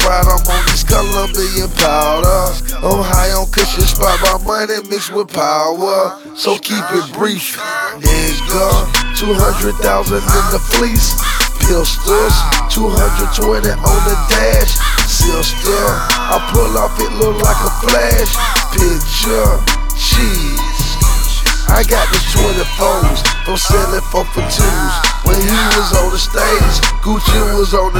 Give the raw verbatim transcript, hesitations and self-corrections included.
ride, I'm on this Colombian powder. I'm high on cushion, spot my money mixed with power. So keep it brief, nigga. Two hundred thousand in the fleece. Pistols, two hundred twenty on the dash. Sister, I pull off, it look like a flash. Picture, cheese. I got the twenty-fours from selling four for twos. When he was on the stage, Gucci was on the